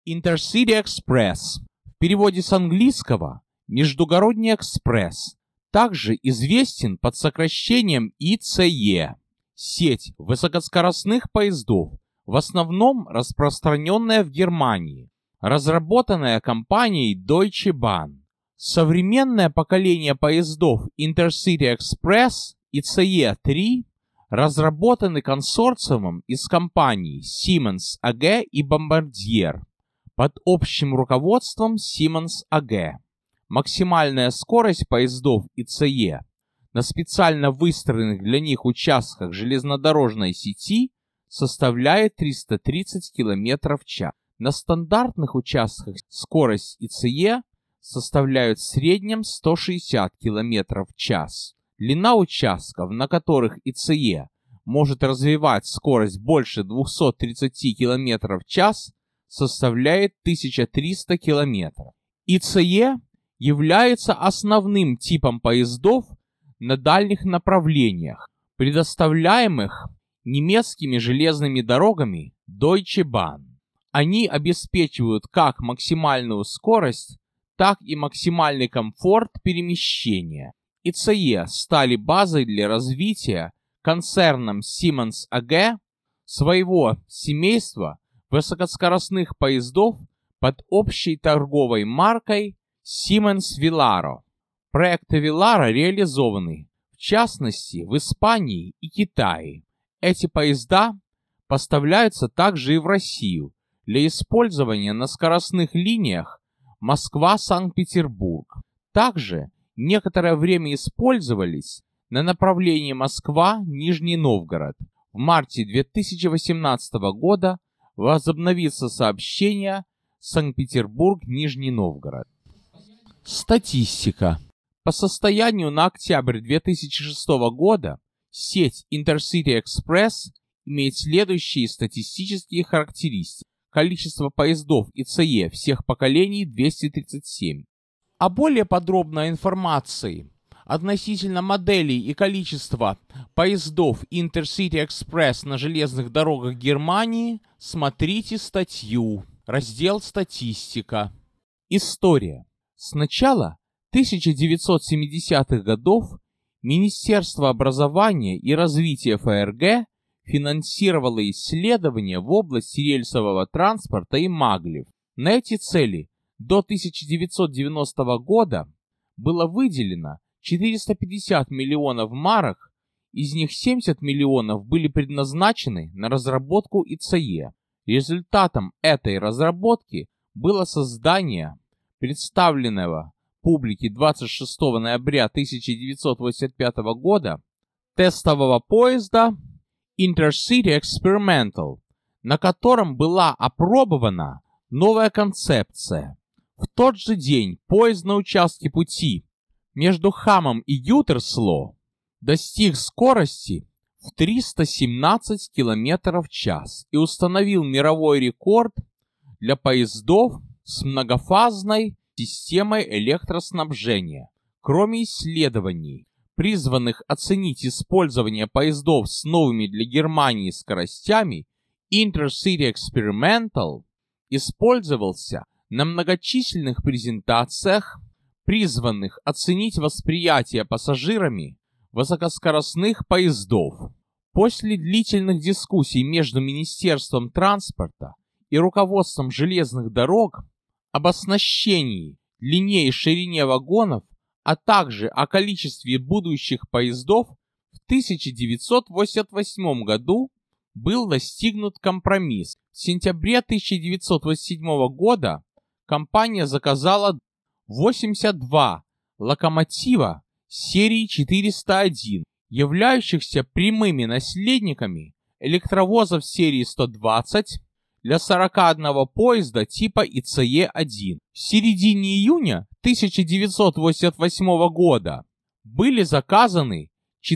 Intercity Express, в переводе с английского «Междугородний экспресс», также известен под сокращением ИЦЕ, сеть высокоскоростных поездов, в основном распространенная в Германии, разработанная компанией Deutsche Bahn. Современное поколение поездов Intercity Express ICE-3 разработаны консорциумом из компаний Siemens AG и Bombardier под общим руководством Siemens AG. Максимальная скорость поездов ICE на специально выстроенных для них участках железнодорожной сети составляет 330 км в час. На стандартных участках скорость ICE составляет в среднем 160 км в час. Длина участков, на которых ICE может развивать скорость больше 230 км в час, составляет 1300 км. ICE является основным типом поездов на дальних направлениях, предоставляемых немецкими железными дорогами Deutsche Bahn. Они обеспечивают как максимальную скорость, так и максимальный комфорт перемещения. ICE стали базой для развития концерном Siemens AG своего семейства высокоскоростных поездов под общей торговой маркой Siemens Velaro. Проекты Velaro реализованы, в частности, в Испании и Китае. Эти поезда поставляются также и в Россию для использования на скоростных линиях Москва-Санкт-Петербург. Также некоторое время использовались на направлении Москва-Нижний Новгород. В марте 2018 года возобновится сообщение Санкт-Петербург-Нижний Новгород. Статистика. По состоянию на октябрь 2006 года сеть Intercity Express имеет следующие статистические характеристики. Количество поездов ICE всех поколений 237. О более подробной информации относительно моделей и количества поездов Intercity Express на железных дорогах Германии смотрите статью, раздел «Статистика». История. С начала 1970-х годов Министерство образования и развития ФРГ финансировало исследования в области рельсового транспорта и маглев. На эти цели до 1990 года было выделено 450 миллионов марок, из них 70 миллионов были предназначены на разработку ICE. Результатом этой разработки было создание представленного публике 26 ноября 1985 года тестового поезда Intercity Experimental, на котором была опробована новая концепция. В тот же день поезд на участке пути между Хамом и Ютерсло достиг скорости в 317 км в час и установил мировой рекорд для поездов с многофазной системой электроснабжения. Кроме исследований, призванных оценить использование поездов с новыми для Германии скоростями, Intercity Experimental использовался на многочисленных презентациях, призванных оценить восприятие пассажирами высокоскоростных поездов. После длительных дискуссий между Министерством транспорта и руководством железных дорог об оснащении, длине и ширине вагонов, а также о количестве будущих поездов, в 1988 году был достигнут компромисс. В сентябре 1987 года компания заказала 82 локомотива серии 401, являющихся прямыми наследниками электровозов серии 120 для 41 поезда типа ICE-1. В середине июня 1988 года были заказаны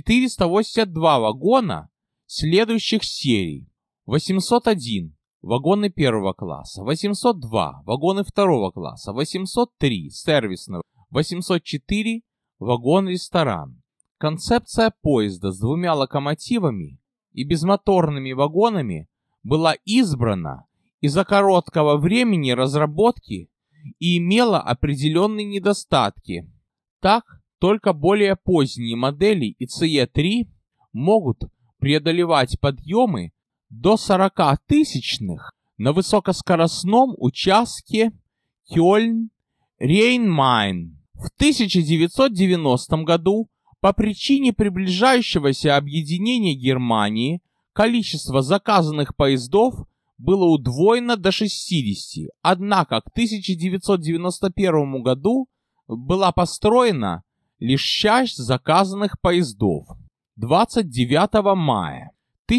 482 вагона следующих серий: 801 вагоны первого класса, 802 вагоны второго класса, 803 сервисного, 804 вагон-ресторан. Концепция поезда с двумя локомотивами и безмоторными вагонами была избрана из-за короткого времени разработки и имела определенные недостатки. Так, только более поздние модели ICE-3 могут преодолевать подъемы до 40 тысячных на высокоскоростном участке Кёльн-Рейн-Майн. В 1990 году по причине приближающегося объединения Германии количество заказанных поездов было удвоено до 60, однако к 1991 году была построена лишь часть заказанных поездов. 29 мая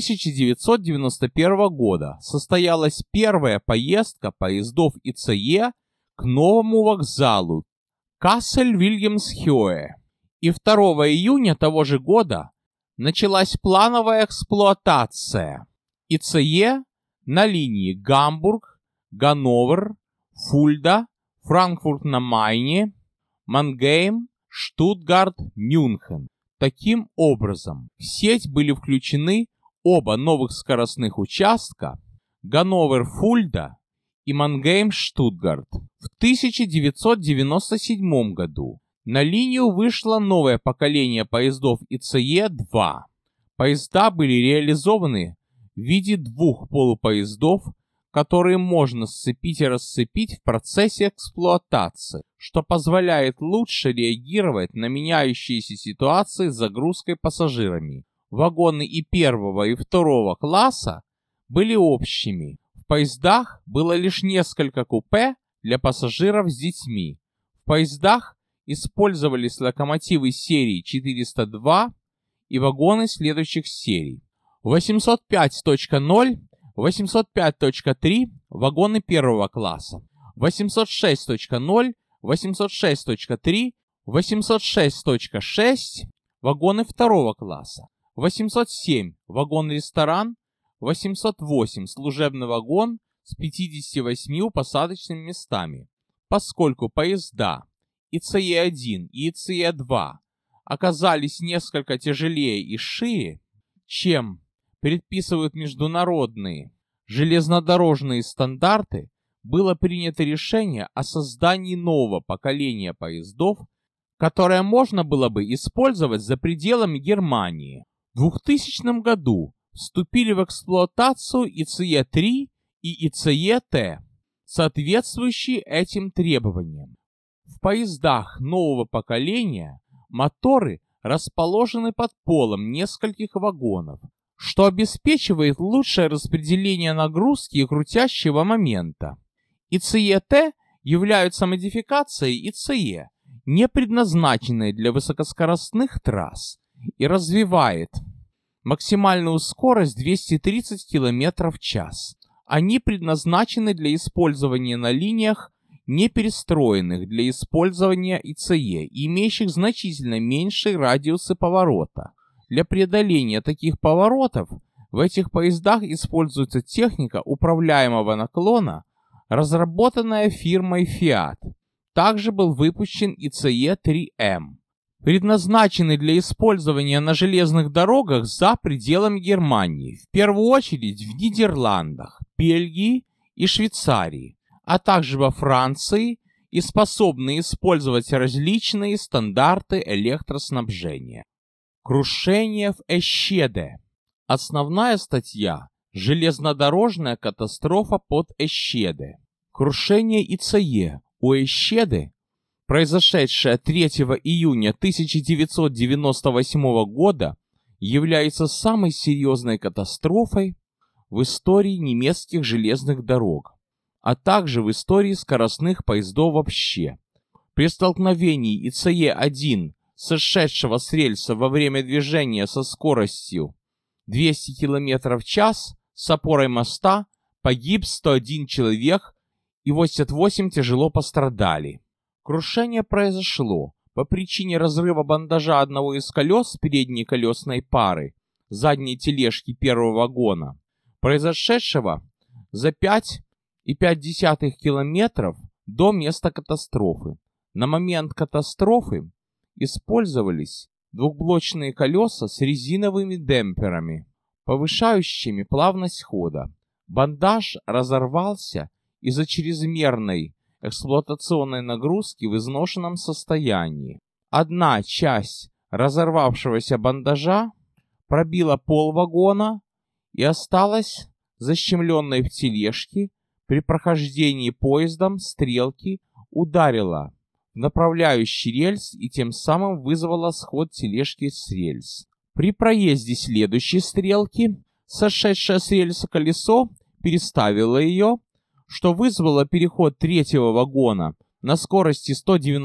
1991 года состоялась первая поездка поездов ICE к новому вокзалу Кассель-Вильгельмсхёе, и 2 июня того же года началась плановая эксплуатация ICE на линии Гамбург, Ганновер, Фульда, Франкфурт на Майне, Мангейм, Штутгарт, Мюнхен. Таким образом, в сеть были включены оба новых скоростных участка Ганновер-Фульда и Мангейм-Штутгарт. В 1997 году на линию вышло новое поколение поездов ICE-2. Поезда были реализованы в виде двух полупоездов, которые можно сцепить и расцепить в процессе эксплуатации, что позволяет лучше реагировать на меняющиеся ситуации с загрузкой пассажирами. Вагоны и первого, и второго класса были общими. В поездах было лишь несколько купе для пассажиров с детьми. В поездах использовались локомотивы серии 402 и вагоны следующих серий. 805.0, 805.3 вагоны первого класса, 806.0, 806.3, 806.6 вагоны второго класса, 807 вагон-ресторан, 808 служебный вагон с 58 посадочными местами. Поскольку поезда ICE-1 и ICE-2 оказались несколько тяжелее и шире, чем предписывают международные железнодорожные стандарты, было принято решение о создании нового поколения поездов, которое можно было бы использовать за пределами Германии. В 2000 году вступили в эксплуатацию ICE-3 и ICE-T, соответствующие этим требованиям. В поездах нового поколения моторы расположены под полом нескольких вагонов, что обеспечивает лучшее распределение нагрузки и крутящего момента. ICE-T являются модификацией ICE, не предназначенной для высокоскоростных трасс, и развивает максимальную скорость 230 км в час. Они предназначены для использования на линиях, не перестроенных для использования ICE, имеющих значительно меньшие радиусы поворота. Для преодоления таких поворотов в этих поездах используется техника управляемого наклона, разработанная фирмой Fiat. Также был выпущен ICE-3M, предназначенный для использования на железных дорогах за пределами Германии, в первую очередь в Нидерландах, Бельгии и Швейцарии, а также во Франции, и способны использовать различные стандарты электроснабжения. Крушение в Эщеде. Основная статья – железнодорожная катастрофа под Эщеде. Крушение ICE у Эщеды, произошедшее 3 июня 1998 года, является самой серьезной катастрофой в истории немецких железных дорог, а также в истории скоростных поездов вообще. При столкновении ICE-1, сошедшего с рельса во время движения со скоростью 200 км в час с опорой моста, погиб 101 человек и 88 тяжело пострадали. Крушение произошло по причине разрыва бандажа одного из колес передней колесной пары задней тележки первого вагона, произошедшего за 5,5 километров до места катастрофы. На момент катастрофы использовались двухблочные колеса с резиновыми демпферами, повышающими плавность хода. Бандаж разорвался из-за чрезмерной эксплуатационной нагрузки в изношенном состоянии. Одна часть разорвавшегося бандажа пробила пол вагона и осталась защемленной в тележке. При прохождении поездом стрелки ударила в направляющий рельс и тем самым вызвала сход тележки с рельс. При проезде следующей стрелки сошедшее с рельса колесо переставило ее, что вызвало переход третьего вагона на скорости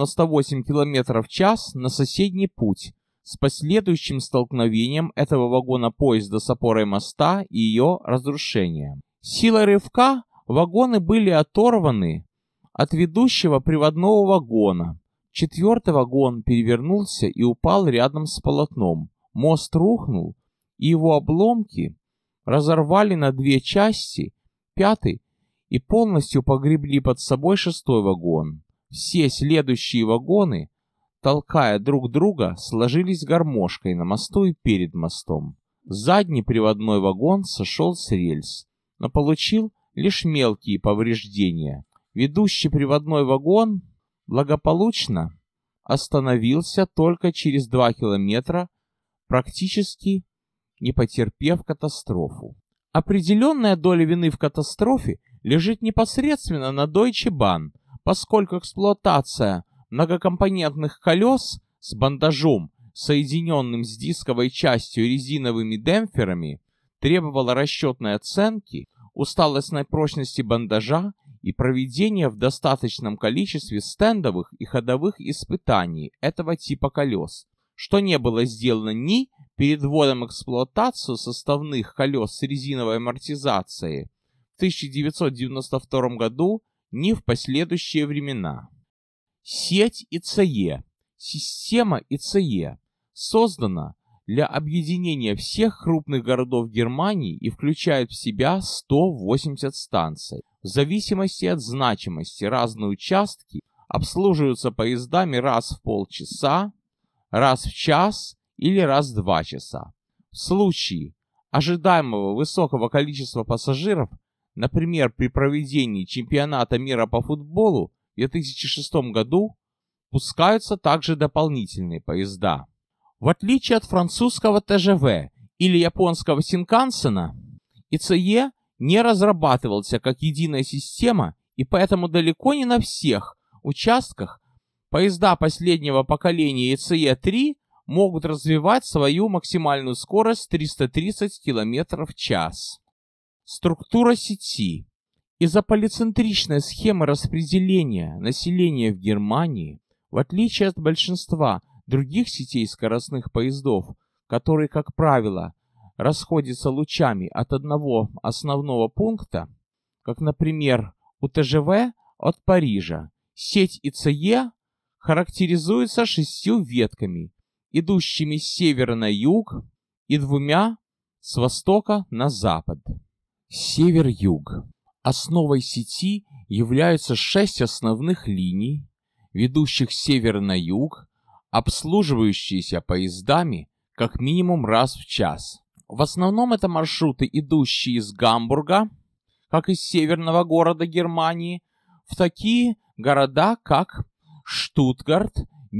198 км в час на соседний путь с последующим столкновением этого вагона поезда с опорой моста и ее разрушением. Силой рывка вагоны были оторваны от ведущего приводного вагона. Четвертый вагон перевернулся и упал рядом с полотном. Мост рухнул, и его обломки разорвали на две части пятый и полностью погребли под собой шестой вагон. Все следующие вагоны, толкая друг друга, сложились гармошкой на мосту и перед мостом. Задний приводной вагон сошел с рельс, но получил лишь мелкие повреждения. Ведущий приводной вагон благополучно остановился только через 2 километра, практически не потерпев катастрофу. Определенная доля вины в катастрофе лежит непосредственно на Deutsche Bahn, поскольку эксплуатация многокомпонентных колес с бандажом, соединенным с дисковой частью и резиновыми демпферами, требовала расчетной оценки усталостной прочности бандажа и проведения в достаточном количестве стендовых и ходовых испытаний этого типа колес, что не было сделано ни перед вводом в эксплуатацию составных колес с резиновой амортизацией в 1992 году, ни в последующие времена. Сеть ИЦЕ. Система ИЦЕ создана для объединения всех крупных городов Германии и включает в себя 180 станций. В зависимости от значимости разные участки обслуживаются поездами раз в полчаса, раз в час или раз в 2 часа. В случае ожидаемого высокого количества пассажиров, например, при проведении чемпионата мира по футболу в 2006 году, пускаются также дополнительные поезда. В отличие от французского ТЖВ или японского Синкансена, ИЦЕ не разрабатывался как единая система, и поэтому далеко не на всех участках поезда последнего поколения ИЦЕ-3 могут развивать свою максимальную скорость 330 км в час. Структура сети. Из-за полицентричной схемы распределения населения в Германии, в отличие от большинства других сетей скоростных поездов, которые, как правило, расходятся лучами от одного основного пункта, как, например, у ТЖВ от Парижа, сеть ИЦЕ характеризуется 6 ветками, идущими с севера на юг и 2 с востока на запад. Север-юг. Основой сети являются 6 основных линий, ведущих с севера на юг, обслуживающиеся поездами как минимум раз в час. В основном это маршруты, идущие из Гамбурга, как из северного города Германии, в такие города, как Штутгарт,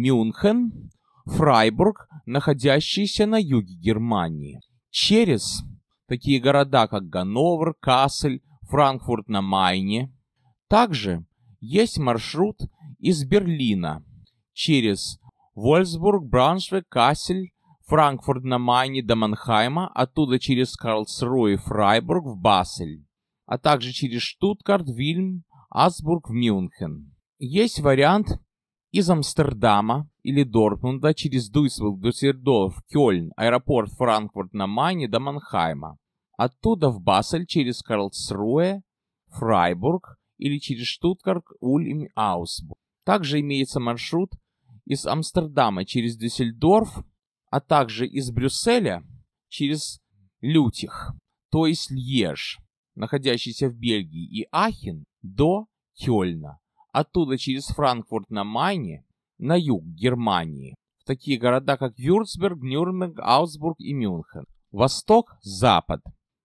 Мюнхен, Фрайбург, находящиеся на юге Германии. Через такие города, как Ганновер, Кассель, Франкфурт на Майне. Также есть маршрут из Берлина через Вольфсбург, Брауншвейг, Кассель, Франкфурт на Майне до Манхайма, оттуда через Карлсруэ и Фрайбург в Басель, а также через Штутгарт, Вильм, Асбург в Мюнхен. Есть вариант из Амстердама или Дортмунда через Дуйсбург, Дюссельдорф, Кёльн, аэропорт Франкфурт на Майне до Манхайма, оттуда в Басель через Карлсруэ, Фрайбург или через Штутгарт, Ульм и Аусбург. Также имеется маршрут из Амстердама через Дюссельдорф, а также из Брюсселя через Лютих, то есть Льеж, находящийся в Бельгии, и Ахен до Кёльна, оттуда через Франкфурт на Майне на юг Германии, в такие города, как Вюрцберг, Нюрнберг, Аусбург и Мюнхен. Восток-запад.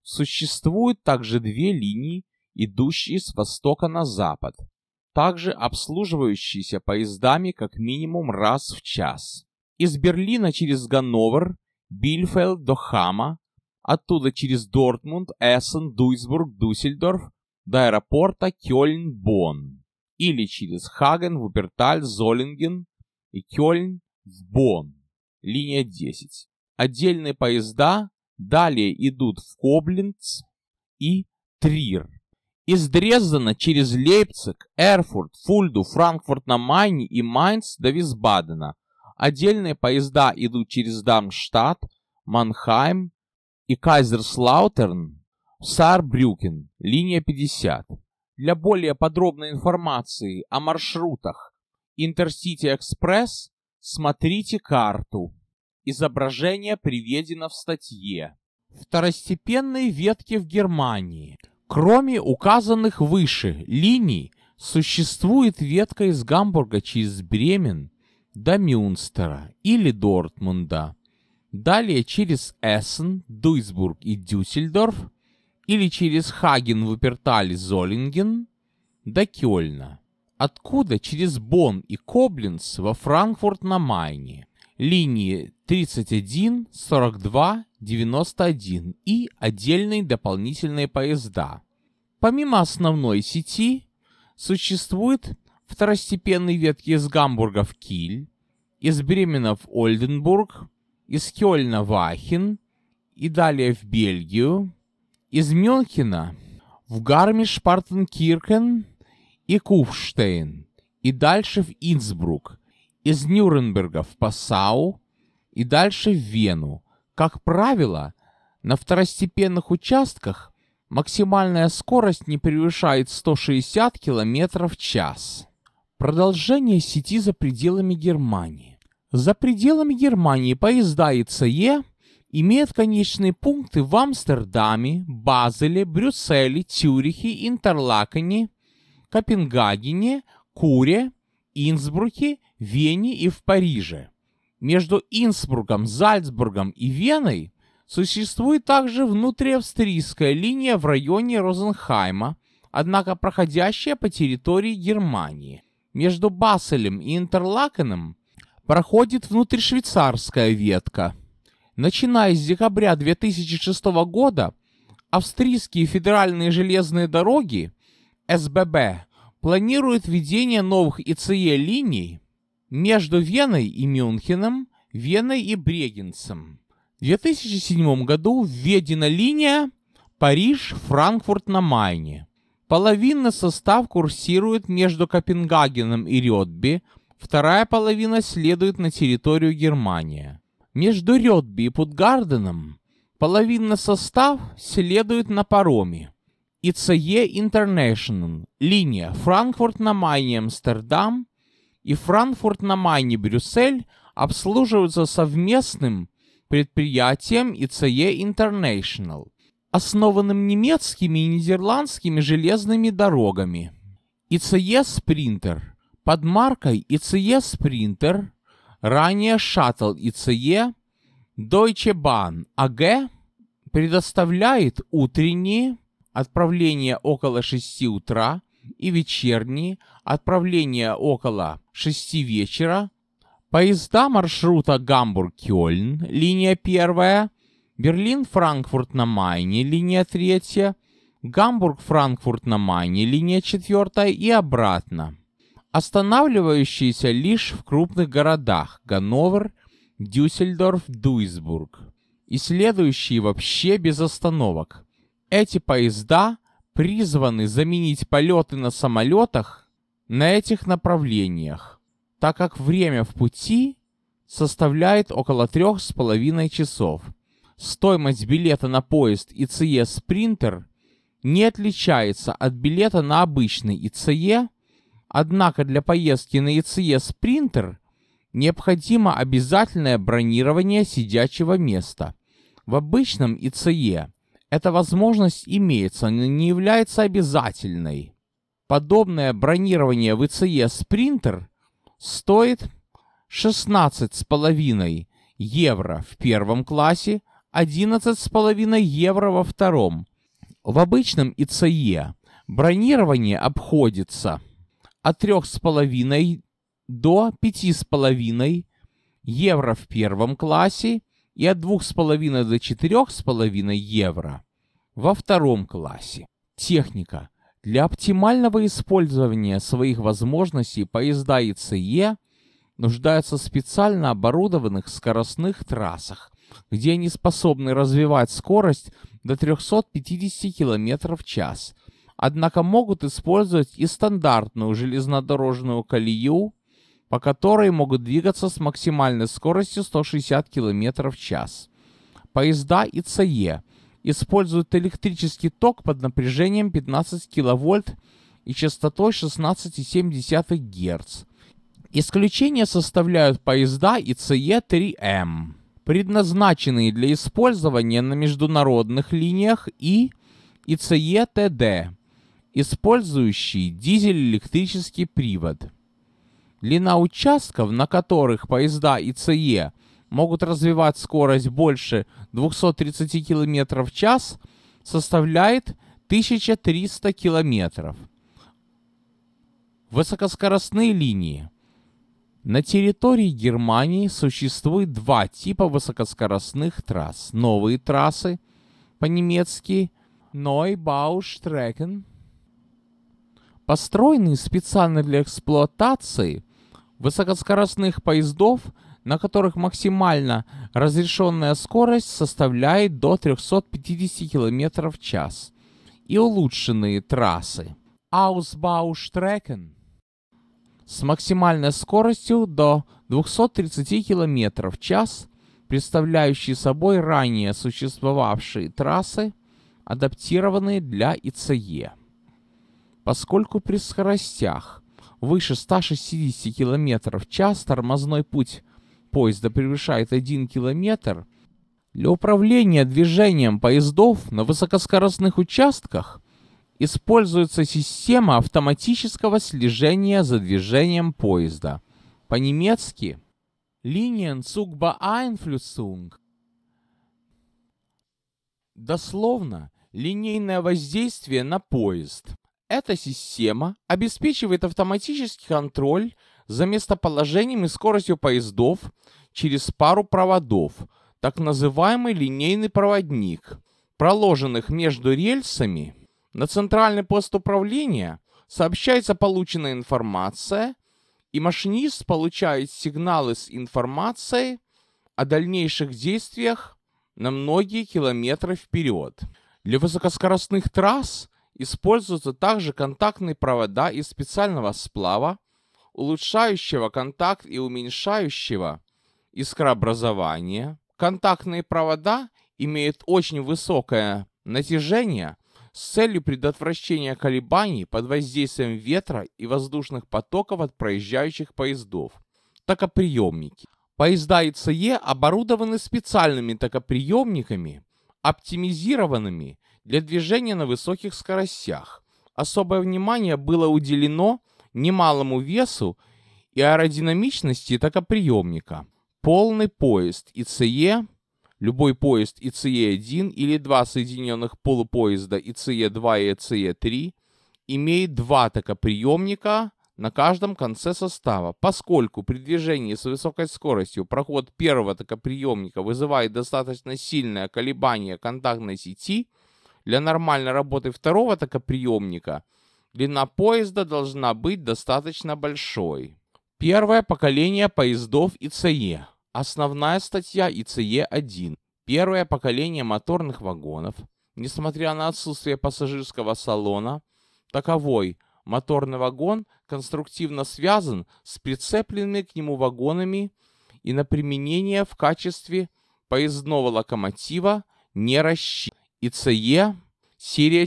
Существуют также две линии, идущие с востока на запад, также обслуживающиеся поездами как минимум раз в час. Из Берлина через Ганновер, Бильфельд до Хама, оттуда через Дортмунд, Эссен, Дуйсбург, Дюссельдорф до аэропорта Кёльн-Бонн или через Хаген, Вуперталь, Золинген и Кёльн в Бонн, линия 10. Отдельные поезда далее идут в Кобленц и Трир. Из Дрездена через Лейпциг, Эрфурт, Фульду, Франкфурт на Майне и Майнц до Висбадена. Отдельные поезда идут через Дармштадт, Манхайм и Кайзерслаутерн, Саарбрюкен, линия 50. Для более подробной информации о маршрутах Интерсити Экспресс смотрите карту. Изображение приведено в статье. Второстепенные ветки в Германии. Кроме указанных выше линий, существует ветка из Гамбурга через Бремен до Мюнстера или Дортмунда, далее через Эссен, Дуйсбург и Дюссельдорф или через Хаген, Вуперталь и Золинген до Кёльна, откуда через Бонн и Кобленц во Франкфурт на Майне, линии 31, 42, 91 и отдельные дополнительные поезда. Помимо основной сети, существуют второстепенные ветки из Гамбурга в Киль, из Бремена в Ольденбург, из Кёльна в Ахен и далее в Бельгию, из Мюнхена в Гармиш-Партенкирхен и Куфштейн и дальше в Инсбрук, из Нюрнберга в Пассау и дальше в Вену. Как правило, на второстепенных участках максимальная скорость не превышает 160 км в час. Продолжение сети за пределами Германии. За пределами Германии поезда ИЦЕ имеют конечные пункты в Амстердаме, Базеле, Брюсселе, Цюрихе, Интерлакене, Копенгагене, Куре, Инсбруке, Вене и в Париже. Между Инсбругом, Зальцбургом и Веной существует также внутриавстрийская линия в районе Розенхайма, однако проходящая по территории Германии. Между Баселем и Интерлакеном проходит внутришвейцарская ветка. Начиная с декабря 2006 года австрийские федеральные железные дороги СББ планируют введение новых ИЦЕ-линий между Веной и Мюнхеном, Веной и Брегенцем. В 2007 году введена линия Париж-Франкфурт на Майне. Половинный состав курсирует между Копенгагеном и Рётби, вторая половина следует на территорию Германии. Между Рётби и Путгарденом половинный состав следует на пароме. ИЦЕ International, линия Франкфурт на Майне Амстердам и Франкфурт на Майне Брюссель обслуживаются совместным предприятием ИЦЕ International, основанным немецкими и нидерландскими железными дорогами. ИЦЕ Спринтер под маркой ИЦЕ Спринтер, ранее Shuttle ИЦЕ, Deutsche Bahn AG предоставляет утренние отправления около 6 утра и вечерние отправления около 6 вечера, поезда маршрута Гамбург-Кёльн, линия 1, Берлин-Франкфурт на Майне, линия 3, Гамбург-Франкфурт на Майне, линия 4 и обратно, останавливающиеся лишь в крупных городах Ганновер, Дюссельдорф, Дуйсбург и следующие вообще без остановок. Эти поезда призваны заменить полеты на самолетах на этих направлениях, так как время в пути составляет около 3,5 часов. Стоимость билета на поезд ИЦЕ Спринтер не отличается от билета на обычный ИЦЕ, однако для поездки на ИЦЕ Спринтер необходимо обязательное бронирование сидячего места. В обычном ИЦЕ эта возможность имеется, но не является обязательной. Подобное бронирование в ИЦЕ Спринтер стоит 16,5 евро в первом классе, 11,5 евро во втором. В обычном ИЦЕ бронирование обходится от 3,5 до 5,5 евро в первом классе и от 2,5 до 4,5 евро во втором классе. Техника. Для оптимального использования своих возможностей поезда ИЦЕ нуждаются в специально оборудованных скоростных трассах, где они способны развивать скорость до 350 км в час, однако могут использовать и стандартную железнодорожную колею, по которой могут двигаться с максимальной скоростью 160 км в час. Поезда ИЦЕ используют электрический ток под напряжением 15 кВт и частотой 16,7 Гц. Исключение составляют поезда ИЦЕ-3М, предназначенные для использования на международных линиях, и ИЦЕ-ТД, использующие дизель-электрический привод. Длина участков, на которых поезда ИЦЕ могут развивать скорость больше 230 км в час, составляет 1300 км. Высокоскоростные линии. На территории Германии существует два типа высокоскоростных трасс. Новые трассы, по-немецки Neubaustrecken, построенные специально для эксплуатации высокоскоростных поездов, на которых максимально разрешенная скорость составляет до 350 км в час, и улучшенные трассы Ausbaustrecken с максимальной скоростью до 230 км в час, представляющие собой ранее существовавшие трассы, адаптированные для ИЦЕ. Поскольку при скоростях выше 160 км в час тормозной путь поезда превышает 1 км, для управления движением поездов на высокоскоростных участках используется система автоматического слежения за движением поезда, по-немецки Linienzugbeeinflussung. Дословно, линейное воздействие на поезд. Эта система обеспечивает автоматический контроль за местоположением и скоростью поездов через пару проводов, так называемый линейный проводник, проложенных между рельсами. На центральный пост управления сообщается полученная информация, и машинист получает сигналы с информацией о дальнейших действиях на многие километры вперед. Для высокоскоростных трасс используются также контактные провода из специального сплава, улучшающего контакт и уменьшающего искрообразование. Контактные провода имеют очень высокое натяжение с целью предотвращения колебаний под воздействием ветра и воздушных потоков от проезжающих поездов. Токоприемники. Поезда ИЦЕ оборудованы специальными токоприемниками, оптимизированными для движения на высоких скоростях. Особое внимание было уделено немалому весу и аэродинамичности токоприемника. Полный поезд ИЦЕ, любой поезд ИЦЕ-1 или два соединенных полупоезда ИЦЕ-2 и ИЦЕ-3 имеет два токоприемника на каждом конце состава, поскольку при движении с высокой скоростью проход первого токоприемника вызывает достаточно сильное колебание контактной сети. Для нормальной работы второго токоприемника длина поезда должна быть достаточно большой. Первое поколение поездов ИЦЕ. Основная статья ИЦЕ-1. Первое поколение моторных вагонов. Несмотря на отсутствие пассажирского салона, таковой моторный вагон конструктивно связан с прицепленными к нему вагонами и на применение в качестве поездного локомотива не рассчитан. ИЦЕ серия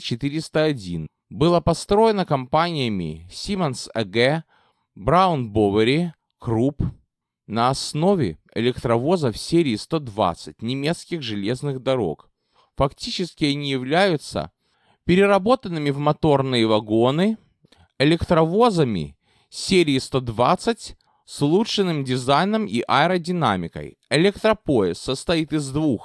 401 было построено компаниями Siemens AG, Brown Boveri, Krupp на основе электровозов серии 120 немецких железных дорог. Фактически они являются переработанными в моторные вагоны электровозами серии 120 с улучшенным дизайном и аэродинамикой. Электропоезд состоит из двух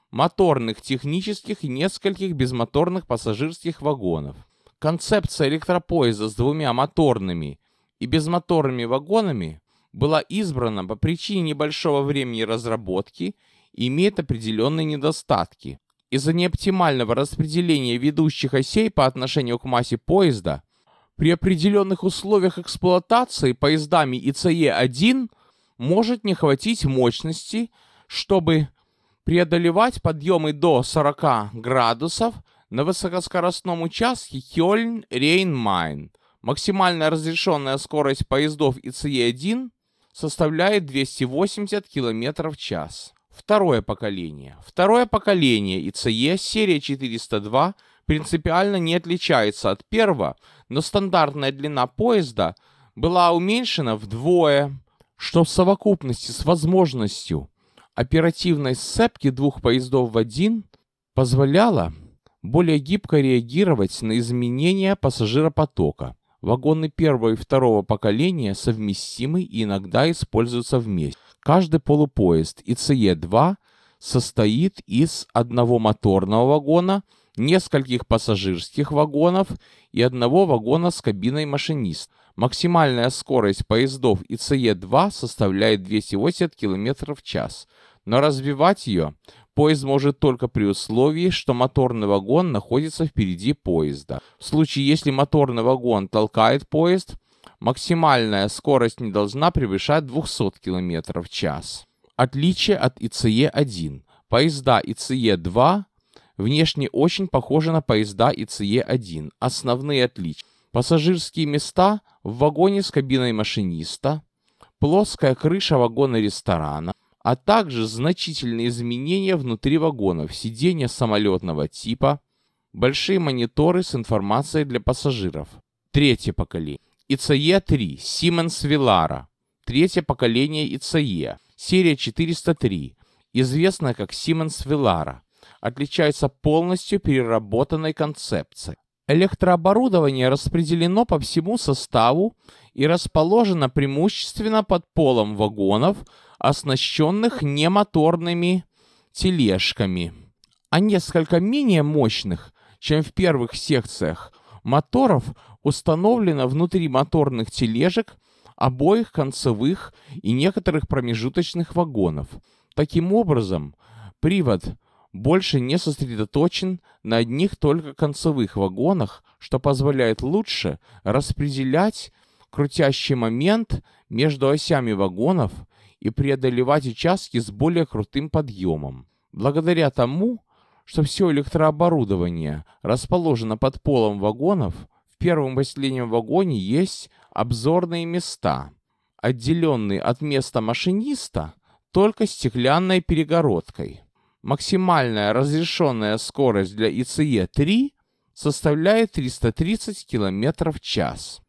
моторных технических и нескольких безмоторных пассажирских вагонов. Концепция электропоезда с двумя моторными и безмоторными вагонами была избрана по причине небольшого времени разработки и имеет определенные недостатки. Из-за неоптимального распределения ведущих осей по отношению к массе поезда при определенных условиях эксплуатации поездами ИЦЕ-1 может не хватить мощности, чтобы преодолевать подъемы до 40 градусов на высокоскоростном участке Кёльн-Рейн-Майн. Максимальная разрешенная скорость поездов ИЦЕ-1 составляет 280 км в час. Второе поколение. Второе поколение ИЦЕ серия 402 принципиально не отличается от первого, но стандартная длина поезда была уменьшена вдвое, что в совокупности с возможностью оперативной сцепки двух поездов в один позволяло более гибко реагировать на изменения пассажиропотока. Вагоны первого и второго поколения совместимы и иногда используются вместе. Каждый полупоезд ИЦЕ-2 состоит из одного моторного вагона, нескольких пассажирских вагонов и одного вагона с кабиной машиниста. Максимальная скорость поездов ИЦЕ-2 составляет 280 км в час, но развивать ее поезд может только при условии, что моторный вагон находится впереди поезда. В случае, если моторный вагон толкает поезд, максимальная скорость не должна превышать 200 км в час. Отличие от ИЦЕ-1. Поезда ИЦЕ-2 внешне очень похожи на поезда ИЦЕ-1. Основные отличия. Пассажирские места в вагоне с кабиной машиниста, плоская крыша вагона-ресторана, а также значительные изменения внутри вагонов, сиденья самолетного типа, большие мониторы с информацией для пассажиров. Третье поколение. ИЦЕ-3 Siemens Velara. Третье поколение ИЦЕ. Серия 403, известная как Siemens Velara, отличается полностью переработанной концепцией. Электрооборудование распределено по всему составу и расположено преимущественно под полом вагонов, оснащенных немоторными тележками, а несколько менее мощных, чем в первых секциях, моторов установлено внутри моторных тележек, обоих концевых и некоторых промежуточных вагонов. Таким образом, привод больше не сосредоточен на одних только концевых вагонах, что позволяет лучше распределять крутящий момент между осями вагонов и преодолевать участки с более крутым подъемом. Благодаря тому, что все электрооборудование расположено под полом вагонов, в первом и последнем вагоне есть обзорные места, отделенные от места машиниста только стеклянной перегородкой. Максимальная разрешенная скорость для ИЦЕ-3 составляет 330 км в час.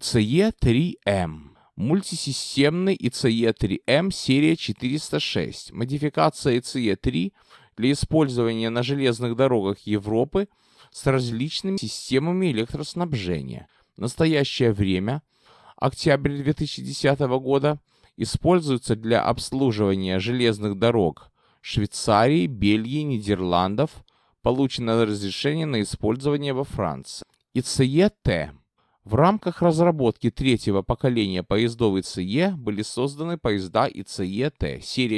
ИЦЕ-3М. Мультисистемный ИЦЕ-3М серия 406. Модификация ИЦЕ-3 для использования на железных дорогах Европы с различными системами электроснабжения. В настоящее время, октябрь 2010 года, используется для обслуживания железных дорог Швейцарии, Бельгии, Нидерландов. Получено разрешение на использование во Франции. ИЦЕ-Т. В рамках разработки третьего поколения поездов ИЦЕ были созданы поезда ИЦЕ-Т, серия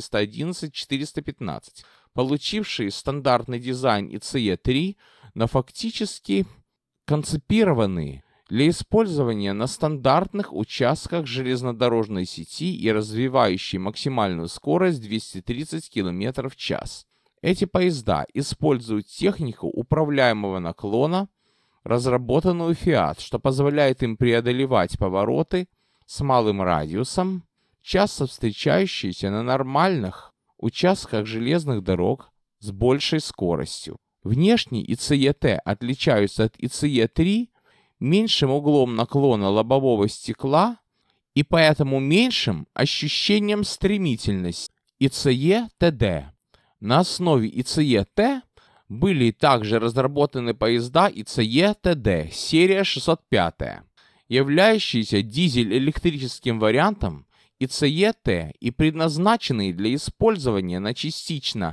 411-415, получившие стандартный дизайн ИЦЕ-3, но фактически концепированные для использования на стандартных участках железнодорожной сети и развивающие максимальную скорость 230 км в час. Эти поезда используют технику управляемого наклона, разработанную Fiat, что позволяет им преодолевать повороты с малым радиусом, часто встречающиеся на нормальных участках железных дорог с большей скоростью. Внешне ИЦЕ-Т отличаются от ИЦЕ-3 меньшим углом наклона лобового стекла и поэтому меньшим ощущением стремительности. ИЦЕ-ТД. На основе ИЦЕ-Т были также разработаны поезда ИЦЕ-ТД, серия 605, являющиеся дизель-электрическим вариантом ИЦЕ-Т и предназначенные для использования на частично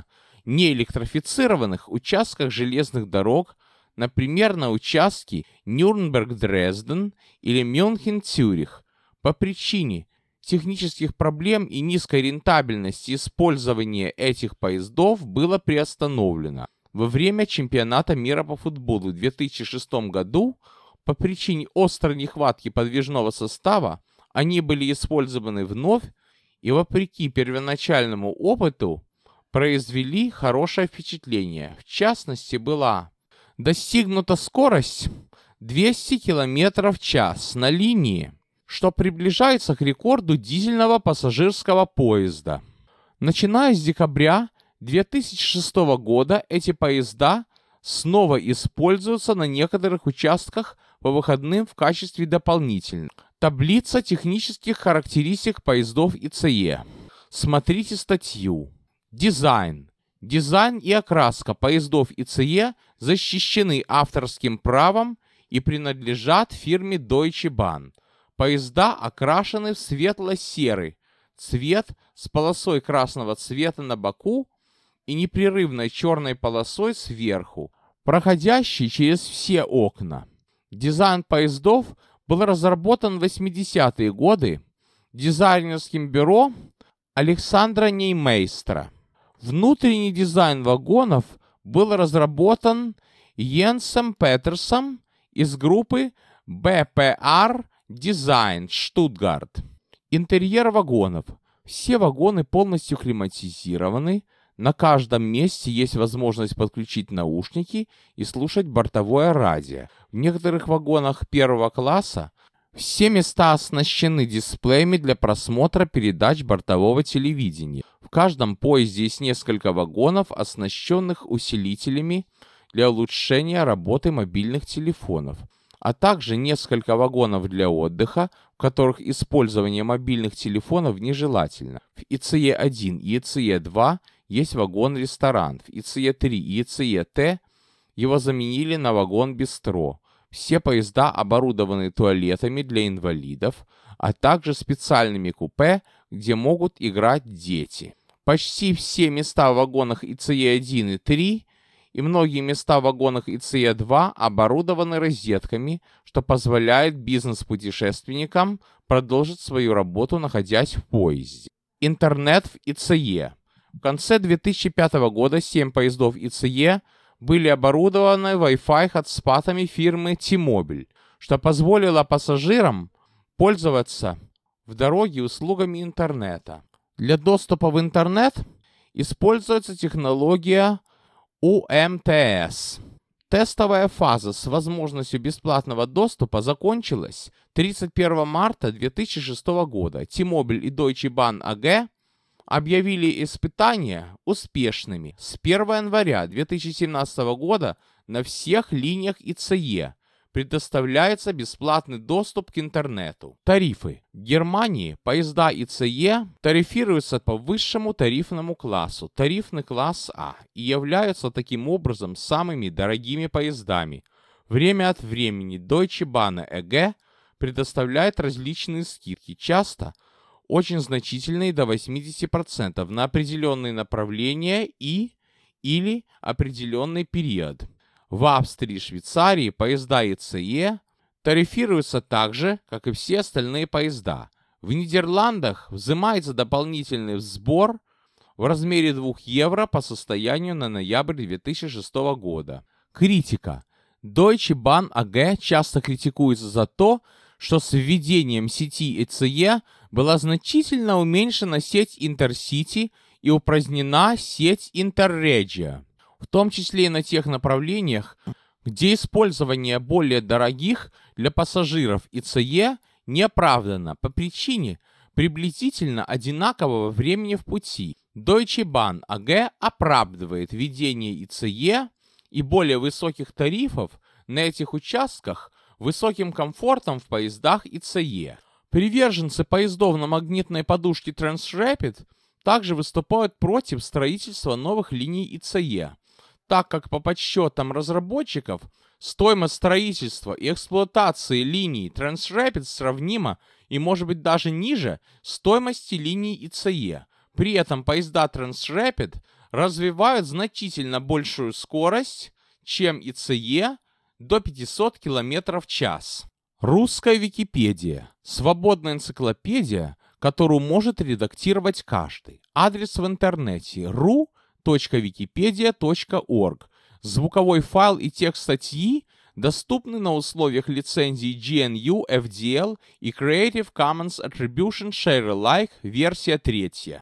неэлектрифицированных участках железных дорог, например, на участке Нюрнберг-Дрезден или Мюнхен-Цюрих. По причине технических проблем и низкой рентабельности использования этих поездов было приостановлено. Во время чемпионата мира по футболу в 2006 году по причине острой нехватки подвижного состава они были использованы вновь и, вопреки первоначальному опыту, произвели хорошее впечатление. В частности, была достигнута скорость 200 км в час на линии, что приближается к рекорду дизельного пассажирского поезда. Начиная с декабря 2006 года эти поезда снова используются на некоторых участках по выходным в качестве дополнительных. Таблица технических характеристик поездов ИЦЕ. Смотрите статью. Дизайн. Дизайн и окраска поездов ИЦЕ защищены авторским правом и принадлежат фирме Deutsche Bahn. Поезда окрашены в светло-серый цвет с полосой красного цвета на боку и непрерывной черной полосой сверху, проходящей через все окна. Дизайн поездов был разработан в 80-е годы дизайнерским бюро Александра Неймейстера. Внутренний дизайн вагонов был разработан Йенсом Петерсом из группы BPR Design Stuttgart. Интерьер вагонов. Все вагоны полностью климатизированы. На каждом месте есть возможность подключить наушники и слушать бортовое радио. В некоторых вагонах первого класса все места оснащены дисплеями для просмотра передач бортового телевидения. В каждом поезде есть несколько вагонов, оснащенных усилителями для улучшения работы мобильных телефонов, а также несколько вагонов для отдыха, в которых использование мобильных телефонов нежелательно. В ИЦЕ-1 и ИЦЕ-2 есть вагон-ресторан. В ИЦЕ-3 и ИЦЕ-Т его заменили на вагон-бистро. Все поезда оборудованы туалетами для инвалидов, а также специальными купе, где могут играть дети. Почти все места в вагонах ИЦЕ-1 и 3 и многие места в вагонах ИЦЕ-2 оборудованы розетками, что позволяет бизнес-путешественникам продолжить свою работу, находясь в поезде. Интернет в ИЦЕ. В конце 2005 года 7 поездов ИЦЕ были оборудованы Wi-Fi хотспотами фирмы T-Mobile, что позволило пассажирам пользоваться в дороге услугами интернета. Для доступа в интернет используется технология UMTS. Тестовая фаза с возможностью бесплатного доступа закончилась 31 марта 2006 года. T-Mobile и Deutsche Bahn AG объявили испытания успешными. С 1 января 2017 года на всех линиях ИЦЕ предоставляется бесплатный доступ к интернету. Тарифы. В Германии поезда ИЦЕ тарифируются по высшему тарифному классу, тарифный класс А, и являются таким образом самыми дорогими поездами. Время от времени Deutsche Bahn AG предоставляет различные скидки, часто очень значительные до 80% на определенные направления или определенный период. В Австрии и Швейцарии поезда ИЦЕ тарифируются так же, как и все остальные поезда. В Нидерландах взимается дополнительный сбор в размере 2 евро по состоянию на ноябрь 2006 года. Критика. Deutsche Bahn AG часто критикуется за то, что с введением сети ИЦЕ была значительно уменьшена сеть Интерсити и упразднена сеть Интерregio, в том числе и на тех направлениях, где использование более дорогих для пассажиров ИЦЕ не оправдано по причине приблизительно одинакового времени в пути. Deutsche Bahn AG оправдывает введение ИЦЕ и более высоких тарифов на этих участках высоким комфортом в поездах ИЦЕ. Приверженцы поездов на магнитной подушке Transrapid также выступают против строительства новых линий ИЦЕ, так как по подсчетам разработчиков стоимость строительства и эксплуатации линий Transrapid сравнима и может быть даже ниже стоимости линий ИЦЕ. При этом поезда Transrapid развивают значительно большую скорость, чем ICE до 500 км в час. Русская Википедия – свободная энциклопедия, которую может редактировать каждый. Адрес в интернете ru.wikipedia.org. Звуковой файл и текст статьи доступны на условиях лицензии GNU, FDL и Creative Commons Attribution Share Alike версия 3.